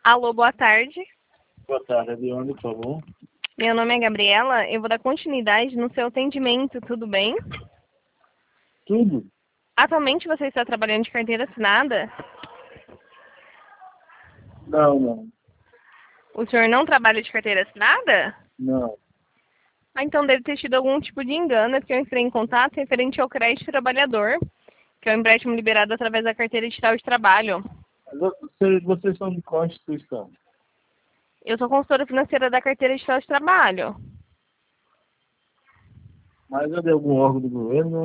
Alô, boa tarde. Boa tarde, é de onde, por favor? Meu nome é Gabriela. Eu vou dar continuidade no seu atendimento, tudo bem? Tudo? Atualmente você está trabalhando de carteira assinada? Não. O senhor não trabalha de carteira assinada? Não. Ah, então deve ter tido algum tipo de engano, porque eu entrei em contato referente ao crédito trabalhador, que é um empréstimo liberado através da carteira digital de trabalho. Vocês são de qual instituição? Eu sou consultora financeira da carteira digital de trabalho. Mas é de algum órgão do governo?